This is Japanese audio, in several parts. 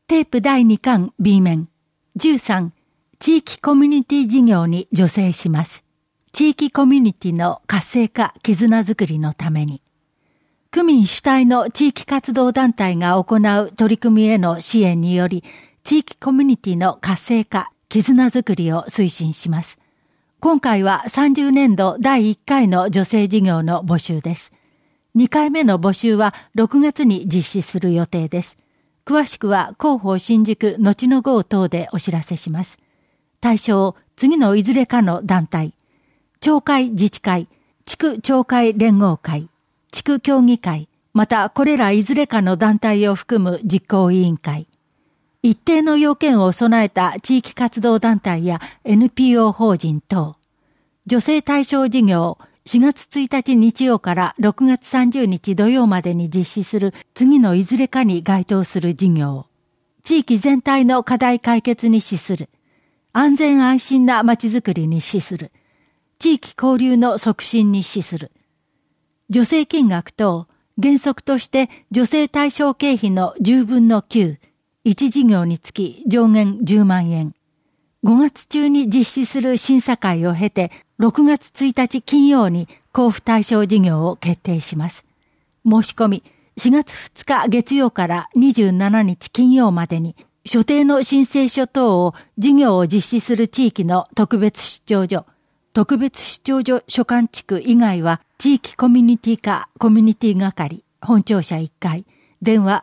テープ第2巻 B 面。13、地域コミュニティ事業に助成します。地域コミュニティの活性化、絆づくりのために。区民主体の地域活動団体が行う取り組みへの支援により、地域コミュニティの活性化、絆づくりを推進します。今回は30年度第1回の助成事業の募集です。2回目の募集は6月に実施する予定です。詳しくは広報新宿後の号等でお知らせします。対象、次のいずれかの団体。町会自治会、地区町会連合会、地区協議会、またこれらいずれかの団体を含む実行委員会。一定の要件を備えた地域活動団体や NPO 法人等。助成対象事業、4月1日日曜から6月30日土曜までに実施する次のいずれかに該当する事業。地域全体の課題解決に資する。安全安心なまちづくりに資する。地域交流の促進に資する。助成金額等、原則として助成対象経費の10分の9、1事業につき上限10万円。5月中に実施する審査会を経て、6月1日金曜に交付対象事業を決定します。申し込み、4月2日月曜から27日金曜までに、所定の申請書等を事業を実施する地域の特別出張所、特別出張所所管地区以外は、地域コミュニティ課コミュニティ係、本庁舎1階、電話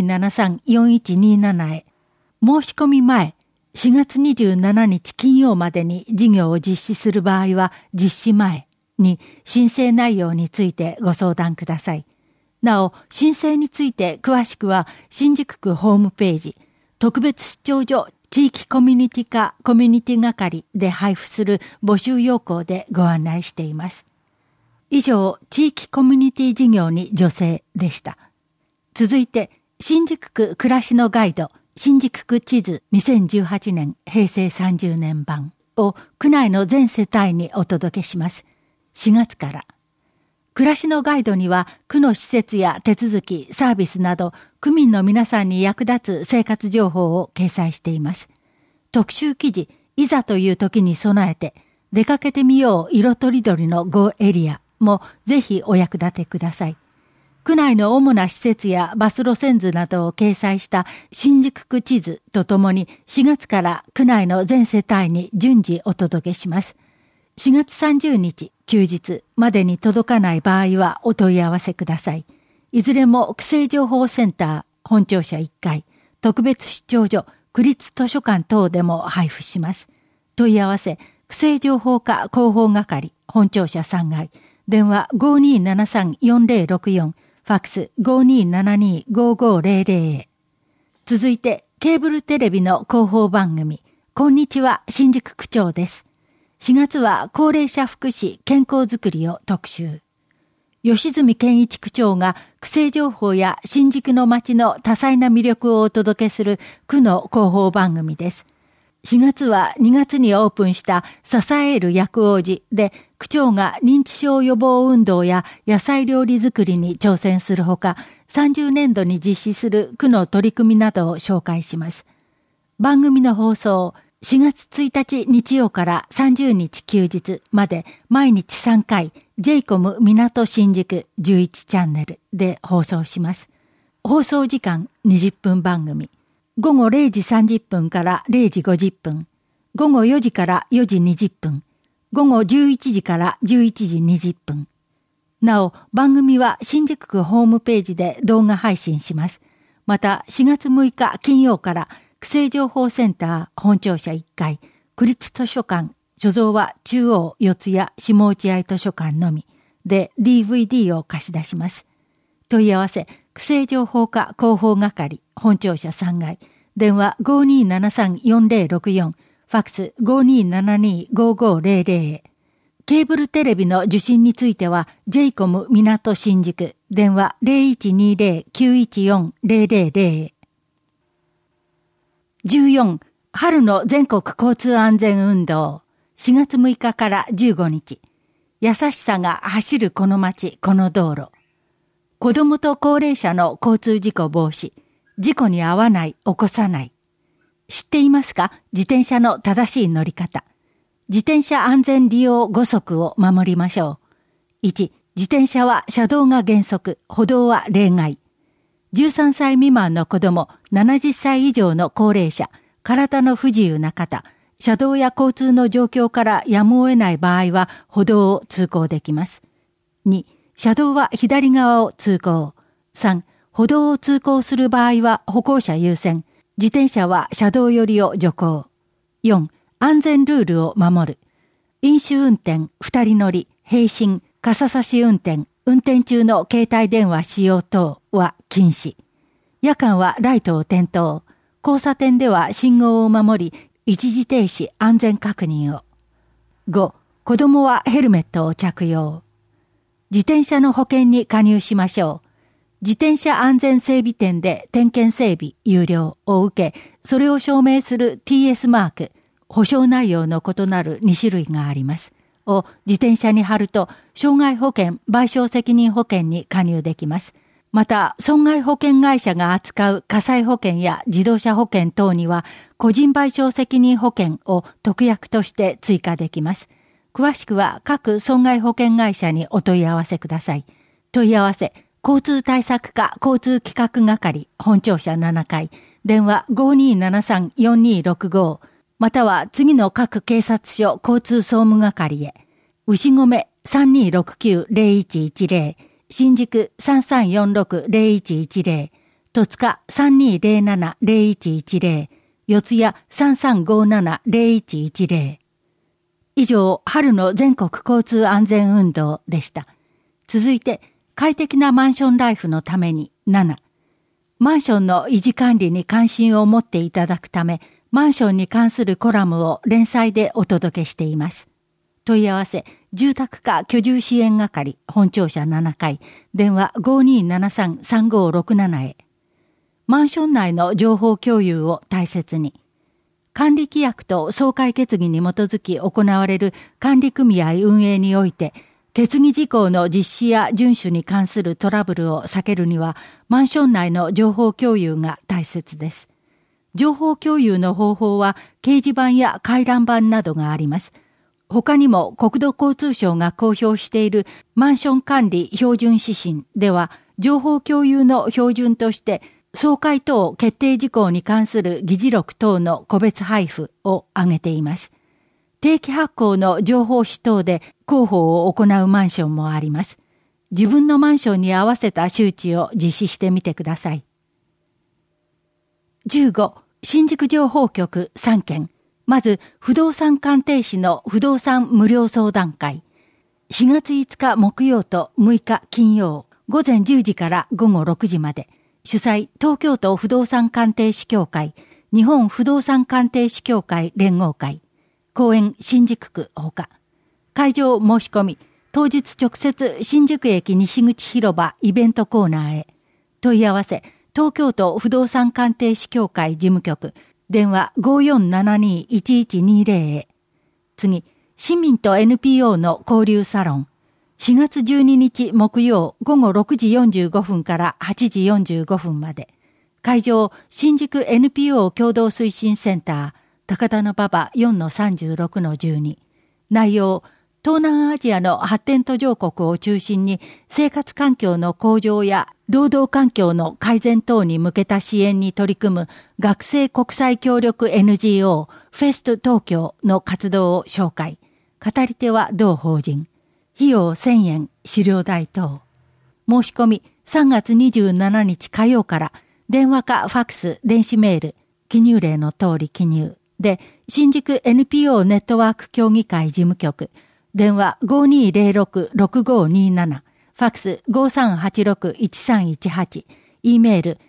5273-4127 へ。申し込み前、4月27日金曜までに事業を実施する場合は、実施前に申請内容についてご相談ください。なお、申請について詳しくは、新宿区ホームページ、特別出張所地域コミュニティ課コミュニティ係で配布する募集要項でご案内しています。以上、地域コミュニティ事業に助成でした。続いて、新宿区暮らしのガイド、新宿区地図2018年平成30年版を区内の全世帯にお届けします。4月から。暮らしのガイドには区の施設や手続き、サービスなど区民の皆さんに役立つ生活情報を掲載しています。特集記事、いざという時に備えて出かけてみよう色とりどりの Go エリアもぜひお役立てください。区内の主な施設やバス路線図などを掲載した新宿区地図とともに4月から区内の全世帯に順次お届けします。4月30日休日までに届かない場合はお問い合わせください。いずれも区政情報センター本庁舎1階、特別出張所、区立図書館等でも配布します。問い合わせ、区政情報課広報係本庁舎3階、電話 5273-4064、ファックス 5272-5500 へ。続いて、ケーブルテレビの広報番組、こんにちは新宿区長です。4月は高齢者福祉健康づくりを特集。吉住健一区長が区政情報や新宿の街の多彩な魅力をお届けする区の広報番組です。4月は2月にオープンした支える薬王寺で区長が認知症予防運動や野菜料理作りに挑戦するほか、30年度に実施する区の取り組みなどを紹介します。番組の放送、4月1日日曜から30日休日まで毎日3回 j コム港新宿11チャンネルで放送します。放送時間20分番組。午後0時30分から0時50分。午後4時から4時20分。午後11時から11時20分。なお、番組は新宿区ホームページで動画配信します。また4月6日金曜から区政情報センター本庁舎1階、区立図書館、所蔵は中央、四谷、下落合図書館のみで DVD を貸し出します。問い合わせ、区政情報課広報係、本庁舎3階、電話 5273-4064、ファックス 5272-5500 へ。ケーブルテレビの受信については j コム港新宿、電話 0120-914-000 へ。14、春の全国交通安全運動、4月6日から15日。優しさが走るこの街、この道路。子どもと高齢者の交通事故防止、 事故に遭わない、起こさない。知っていますか？自転車の正しい乗り方。自転車安全利用5則を守りましょう。1、自転車は車道が原則、歩道は例外。13歳未満の子供、70歳以上の高齢者、体の不自由な方、車道や交通の状況からやむを得ない場合は歩道を通行できます。2、車道は左側を通行。3、歩道を通行する場合は歩行者優先。自転車は車道寄りを徐行。4、安全ルールを守る。飲酒運転、二人乗り、並進、傘差し運転、運転中の携帯電話使用等は禁止。夜間はライトを点灯。交差点では信号を守り、一時停止、安全確認を。5、子供はヘルメットを着用。自転車の保険に加入しましょう。自転車安全整備店で点検整備有料を受け、それを証明する TS マーク、保証内容の異なる2種類があります。を自転車に貼ると、傷害保険、賠償責任保険に加入できます。また、損害保険会社が扱う火災保険や自動車保険等には、個人賠償責任保険を特約として追加できます。詳しくは各損害保険会社にお問い合わせください。問い合わせ、交通対策課交通企画係本庁舎7階、電話 5273-4265 または次の各警察署交通総務係へ。牛込 3269-0110、新宿 3346-0110、戸塚 3207-0110、四谷 3357-0110。以上、春の全国交通安全運動でした。続いて、快適なマンションライフのために7、マンションの維持管理に関心を持っていただくため、マンションに関するコラムを連載でお届けしています。問い合わせ、住宅課居住支援係本庁舎7階、電話 5273-3567 へ。マンション内の情報共有を大切に。管理規約と総会決議に基づき行われる管理組合運営において、決議事項の実施や遵守に関するトラブルを避けるには、マンション内の情報共有が大切です。情報共有の方法は、掲示板や回覧板などがあります。他にも国土交通省が公表しているマンション管理標準指針では、情報共有の標準として、総会等決定事項に関する議事録等の個別配布を挙げています。定期発行の情報誌等で広報を行うマンションもあります。自分のマンションに合わせた周知を実施してみてください。15、新宿情報局3件。まず、不動産鑑定士の不動産無料相談会。4月5日木曜と6日金曜、午前10時から午後6時まで。主催、東京都不動産鑑定士協会、日本不動産鑑定士協会連合会。公園新宿区ほか。会場申し込み、当日直接新宿駅西口広場イベントコーナーへ。問い合わせ、東京都不動産鑑定士協会事務局、電話 5472-1120 へ。次、市民と NPO の交流サロン。4月12日木曜午後6時45分から8時45分まで。会場、新宿 NPO 共同推進センター。高田馬場 4-36-12。内容、東南アジアの発展途上国を中心に生活環境の向上や労働環境の改善等に向けた支援に取り組む学生国際協力 NGO フェスト東京の活動を紹介。語り手は同法人。費用1000円、資料代等。申し込み3月27日火曜から電話かファックス、電子メール、記入例の通り記入。で、新宿 NPO ネットワーク協議会事務局、電話 5206-6527、ファックス 5386-1318、E メール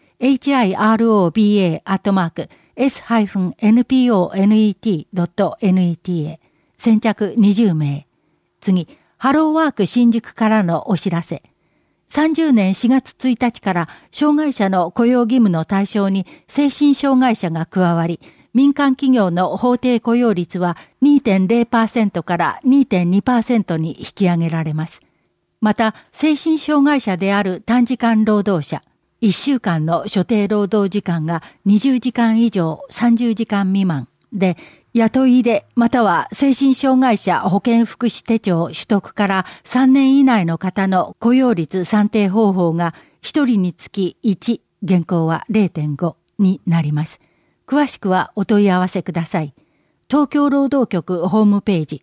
hiroba@s-nponet.net へ、先着20名。次、ハローワーク新宿からのお知らせ。30年4月1日から障害者の雇用義務の対象に精神障害者が加わり、民間企業の法定雇用率は 2.0% から 2.2% に引き上げられます。また、精神障害者である短時間労働者、 1週間の所定労働時間が20時間以上30時間未満で、雇い入れまたは精神障害者保健福祉手帳取得から3年以内の方の雇用率算定方法が1人につき1、現行は 0.5 になります。詳しくはお問い合わせください。東京労働局ホームページ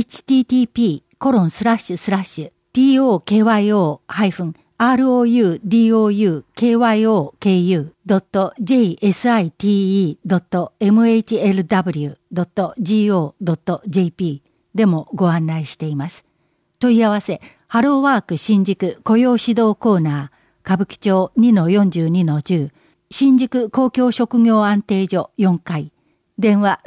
http://TOKYO-ROUDOKYO-KU.JSITE.MHLW.go.jp でもご案内しています。問い合わせ、ハローワーク新宿雇用指導コーナー、歌舞伎町 2-42-10、新宿公共職業安定所4階、電話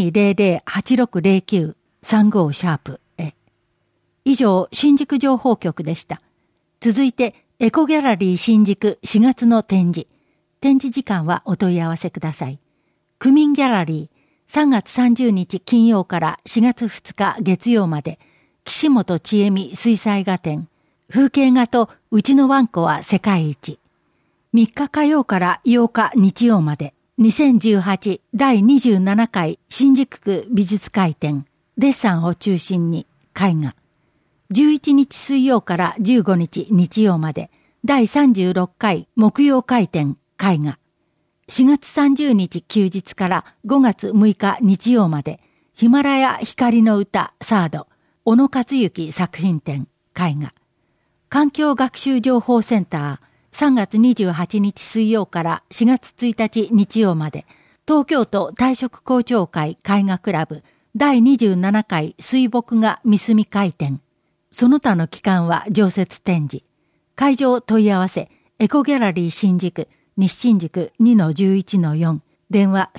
3200-8609-35# へ。以上、新宿情報局でした。続いて、エコギャラリー新宿4月の展示。展示時間はお問い合わせください。区民ギャラリー、3月30日金曜から4月2日月曜まで、岸本千恵美水彩画展、風景画とうちのワンコは世界一。3日火曜から8日日曜まで、2018第27回新宿区美術会展、デッサンを中心に絵画。11日水曜から15日日曜まで、第36回木曜会展絵画。4月30日休日から5月6日日曜まで、ヒマラヤ光の歌サード、小野克行作品展絵画。環境学習情報センター、3月28日水曜から4月1日日曜まで、東京都退職校長会絵画クラブ第27回水墨画三隅会展。その他の期間は常設展示。会場問い合わせ、エコギャラリー新宿、西新宿 2-11-4、電話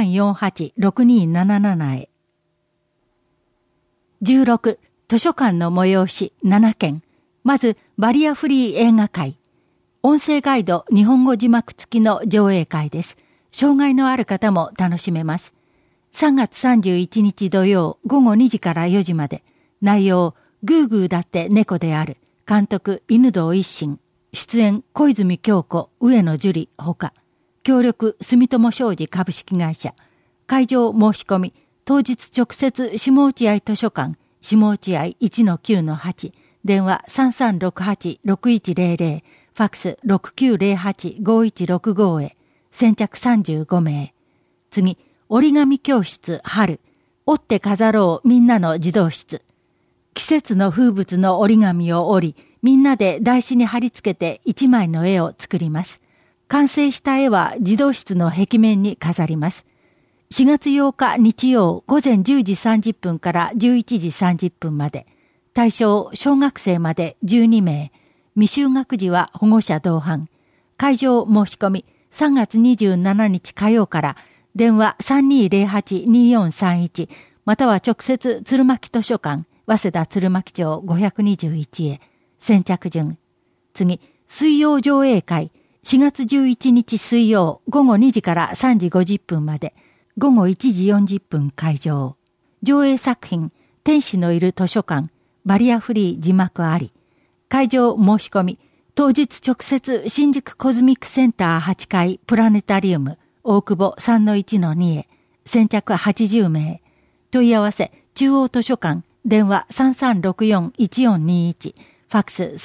3348-6277 へ。16、図書館の催し7件。まず、バリアフリー映画会。音声ガイド日本語字幕付きの上映会です。障害のある方も楽しめます。3月31日土曜午後2時から4時まで。内容、グーグーだって猫である。監督、犬堂一心。出演、小泉京子、上野樹里ほか。協力、住友商事株式会社。会場申し込み、当日直接下落合図書館、下落合 1-9-8、電話 3368-6100、ファックス 6908-5165 へ。先着35名。次、折り紙教室春。折って飾ろうみんなの児童室。季節の風物の折り紙を折り、みんなで台紙に貼り付けて1枚の絵を作ります。完成した絵は児童室の壁面に飾ります。4月8日日曜午前10時30分から11時30分まで。対象小学生まで12名。未就学児は保護者同伴。会場申し込み3月27日火曜から電話 3208-2431 または直接鶴巻図書館早稲田鶴巻町521へ。先着順。次、水曜上映会4月11日水曜午後2時から3時50分まで。午後1時40分会場。上映作品天使のいる図書館バリアフリー字幕あり。会場申し込み、当日直接新宿コズミックセンター8階プラネタリウム大久保 3-1-2 へ。先着80名。問い合わせ中央図書館電話 3364-1421 ファックス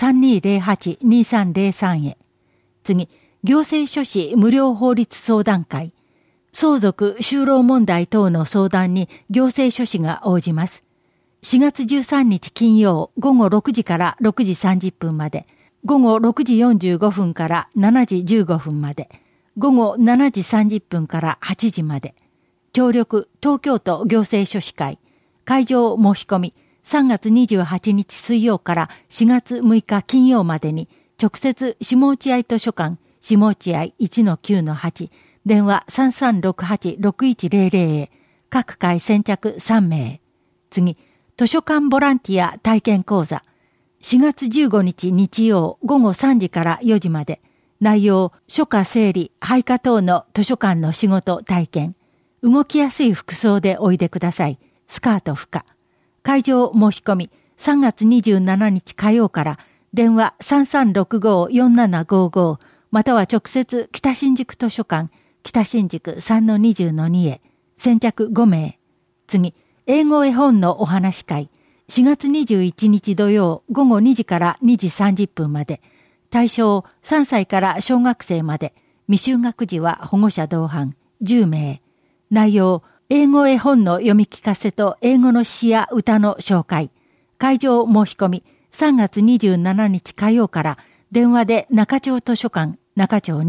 3208-2303 へ。次、行政書士無料法律相談会。相続就労問題等の相談に行政書士が応じます。4月13日金曜午後6時から6時30分まで、午後6時45分から7時15分まで、午後7時30分から8時まで。協力東京都行政書士会。会場申し込み3月28日水曜から4月6日金曜までに直接下落合図書館下落合 1-9-8 電話 3368-6100 へ。各回先着3名。次、図書館ボランティア体験講座。4月15日日曜午後3時から4時まで。内容、書家整理、配下等の図書館の仕事体験。動きやすい服装でおいでください。スカート不可。会場申し込み3月27日火曜から電話 3365-4755 または直接北新宿図書館、北新宿 3-20-2 へ、先着5名。次、英語絵本のお話会、4月21日土曜午後2時から2時30分まで。対象3歳から小学生まで。未就学児は保護者同伴10名。内容、英語絵本の読み聞かせと英語の詩や歌の紹介。会場申し込み、3月27日火曜から電話で中町図書館、中町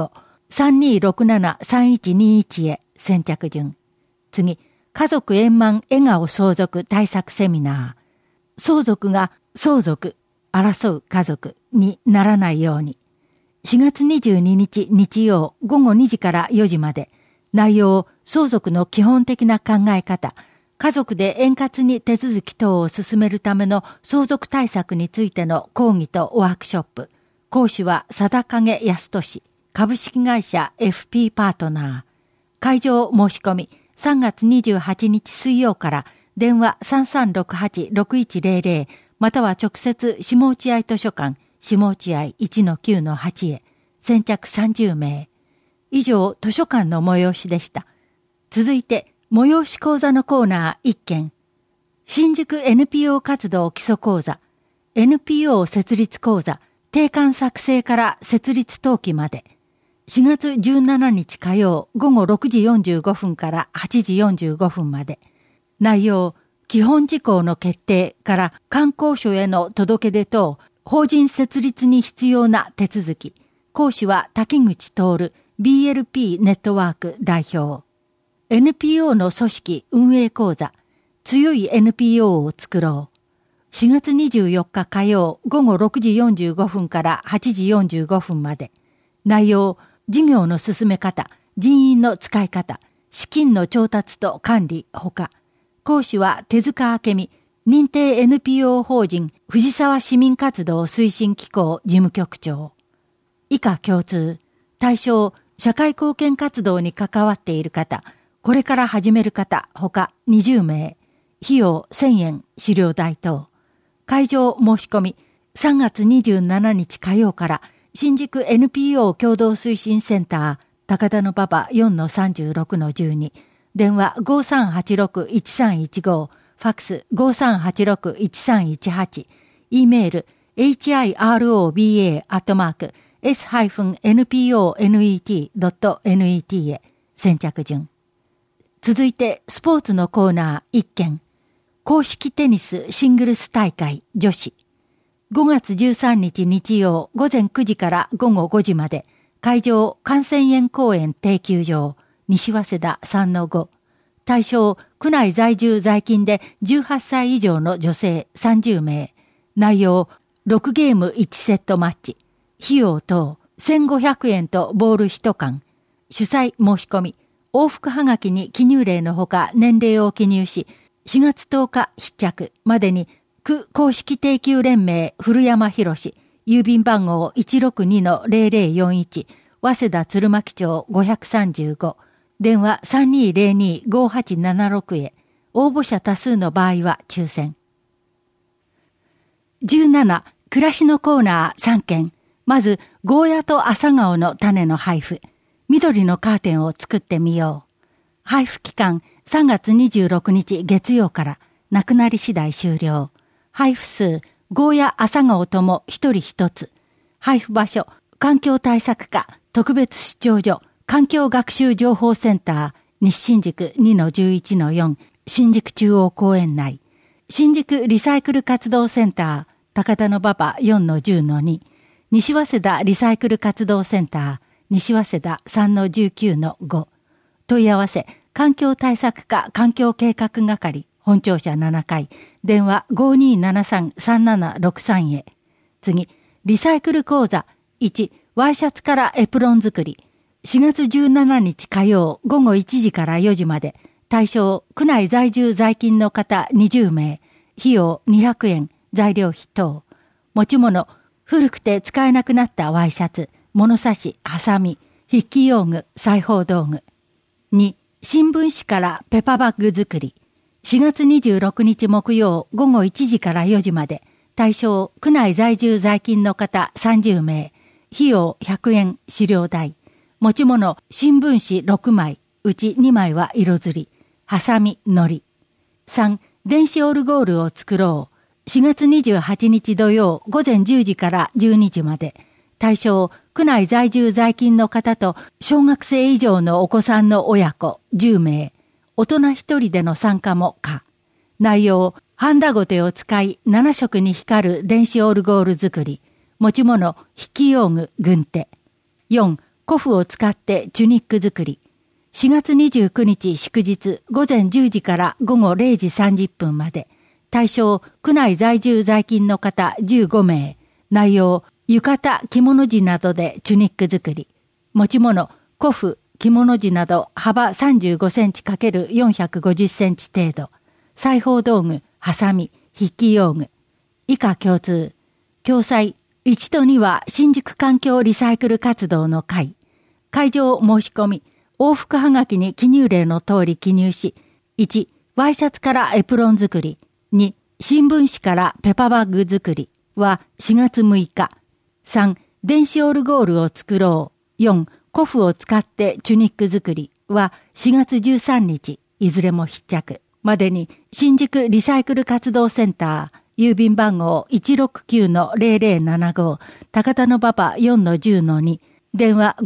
25、3267-3121へ先着順。次、家族円満笑顔相続対策セミナー。相続が相続、争う家族にならないように。4月22日日曜午後2時から4時まで。内容、相続の基本的な考え方、家族で円滑に手続き等を進めるための相続対策についての講義とワークショップ。講師は貞影康俊、株式会社 FP パートナー。会場申し込み、3月28日水曜から電話 3368-6100 または直接下落合図書館、下落合 1-9-8 へ、先着30名。以上、図書館の催しでした。続いて、催し講座のコーナー1件。新宿 NPO 活動基礎講座、NPO 設立講座、定款作成から設立登記まで。4月17日火曜午後6時45分から8時45分まで。内容、基本事項の決定から観光所への届け出等、法人設立に必要な手続き。講師は滝口徹、BLP ネットワーク代表。NPO の組織運営講座、強い NPO を作ろう。4月24日火曜午後6時45分から8時45分まで。内容、事業の進め方、人員の使い方、資金の調達と管理ほか。講師は手塚明美、認定 NPO 法人藤沢市民活動推進機構事務局長。以下共通、対象、社会貢献活動に関わっている方、これから始める方、ほか20名。費用1000円、資料代等。会場申し込み、3月27日火曜から、新宿 NPO 共同推進センター、高田馬場 4-36-12、電話 5386-1315、ファックス 5386-1318、e メール hiroba-s-nponet.net へ、先着順。続いて、スポーツのコーナー1件。公式テニスシングルス大会女子。5月13日日曜午前9時から午後5時まで。会場、関仙園公園定休場、西早稲田 3-5。対象、区内在住在勤で18歳以上の女性30名。内容、6ゲーム1セットマッチ。費用等、1500円とボール1缶。主催申し込み。往復はがきに記入例のほか年齢を記入し、4月10日必着までに、区公式定休連盟古山博士、郵便番号 162-0041、早稲田鶴巻町535、電話 3202-5876 へ、応募者多数の場合は抽選。17、暮らしのコーナー3件。まず、ゴーヤと朝顔の種の配布。緑のカーテンを作ってみよう。配布期間3月26日月曜からなくなり次第終了。配布数、ゴーヤ朝顔とも一人一つ。配布場所、環境対策課特別出張所環境学習情報センター西新宿 2-11-4 新宿中央公園内。新宿リサイクル活動センター高田馬場 4-10-2 西早稲田リサイクル活動センター西早稲田 3-19-5。問い合わせ、環境対策課環境計画係、本庁舎7階、電話 5273-3763 へ。次、リサイクル講座、1、ワイシャツからエプロン作り。4月17日火曜午後1時から4時まで。対象、区内在住在勤の方20名。費用200円、材料費等。持ち物、古くて使えなくなったワイシャツ。物差し、ハサミ、筆記用具、裁縫道具。2、新聞紙からペパバッグ作り。4月26日木曜午後1時から4時まで。対象、区内在住在勤の方30名。 費用100円飼料代。持ち物新聞紙6枚、うち2枚は色ずり。ハサミ、糊。3、電子オルゴールを作ろう。4月28日土曜午前10時から12時まで。対象、区内在住在勤の方と小学生以上のお子さんの親子10名。大人1人での参加も可。内容、ハンダゴテを使い7色に光る電子オルゴール作り。持ち物、筆記用具、軍手。4、古布を使ってチュニック作り。4月29日祝日午前10時から午後0時30分まで。対象、区内在住在勤の方15名。内容、浴衣、着物地などでチュニック作り。持ち物、古布、着物地など幅35センチ×450センチ程度。裁縫道具、ハサミ、筆記用具。以下共通。共催、1と2は新宿環境リサイクル活動の会。会場申し込み、往復はがきに記入例の通り記入し、1、ワイシャツからエプロン作り。2、新聞紙からペパバッグ作りは4月6日。3、電子オルゴールを作ろう。4、古布を使ってチュニック作りは4月13日。いずれも必着。までに新宿リサイクル活動センター、郵便番号 169-0075、高田馬場 4-10-2、電話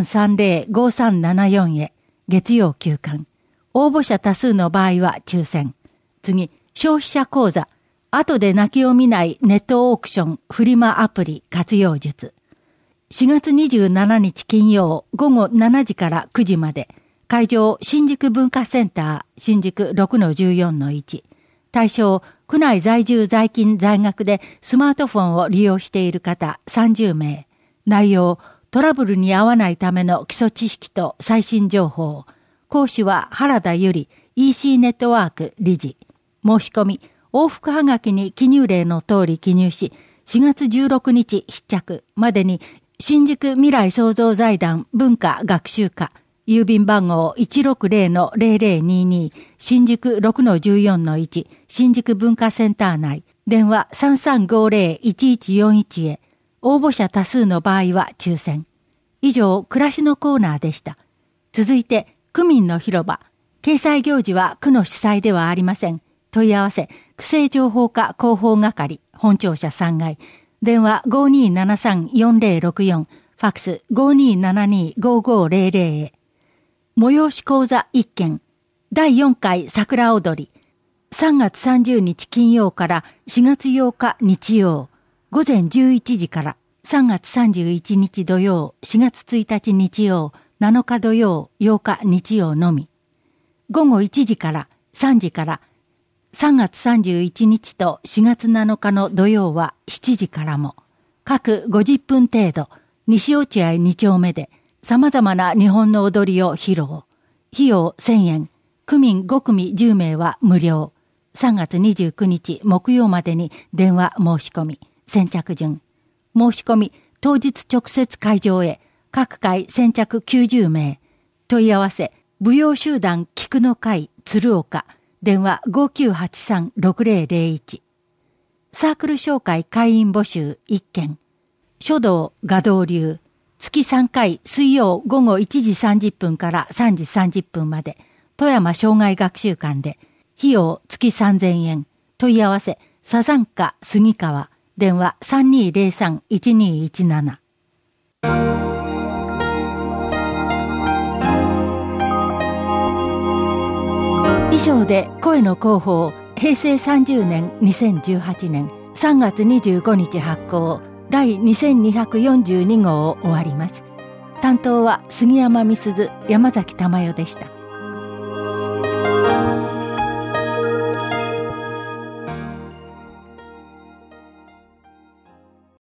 5330-5374 へ、月曜休館。応募者多数の場合は抽選。次、消費者講座。後で泣きを見ないネットオークションフリマアプリ活用術。4月27日金曜午後7時から9時まで。会場新宿文化センター新宿 6-14-1。対象、区内在住在勤在学でスマートフォンを利用している方30名。内容、トラブルに遭わないための基礎知識と最新情報。講師は原田由里 EC ネットワーク理事。申し込み、往復はがきに記入例の通り記入し、4月16日必着までに新宿未来創造財団文化学習課、郵便番号 160-0022 新宿 6-14-1 新宿文化センター内、電話 3350-1141 へ。応募者多数の場合は抽選。以上、暮らしのコーナーでした。続いて、区民の広場。掲載行事は区の主催ではありません。問い合わせ、区政情報課広報係、本庁舎3階。電話 5273-4064、ファックス 5272-5500 へ。催し講座1件。第4回桜踊り。3月30日金曜から4月8日日曜。午前11時から3月31日土曜、4月1日日曜、7日土曜、8日日曜のみ。午後1時から3時から3月31日と4月7日の土曜は7時からも、各50分程度、西落合2丁目で様々な日本の踊りを披露。費用1000円、区民5組10名は無料。3月29日木曜までに電話申し込み。先着順。申し込み、当日直接会場へ。各回先着90名。問い合わせ、舞踊集団菊の会鶴岡。電話 5983-6001。サークル紹介会員募集1件。書道画道流。月3回水曜午後1時30分から3時30分まで。富山障害学習館で。費用月3000円。問い合わせ、サザンカ杉川。電話 3203-1217。以上で声の広報平成30年2018年3月25日発行第2242号を終わります。担当は杉山美鈴、山崎珠代でした。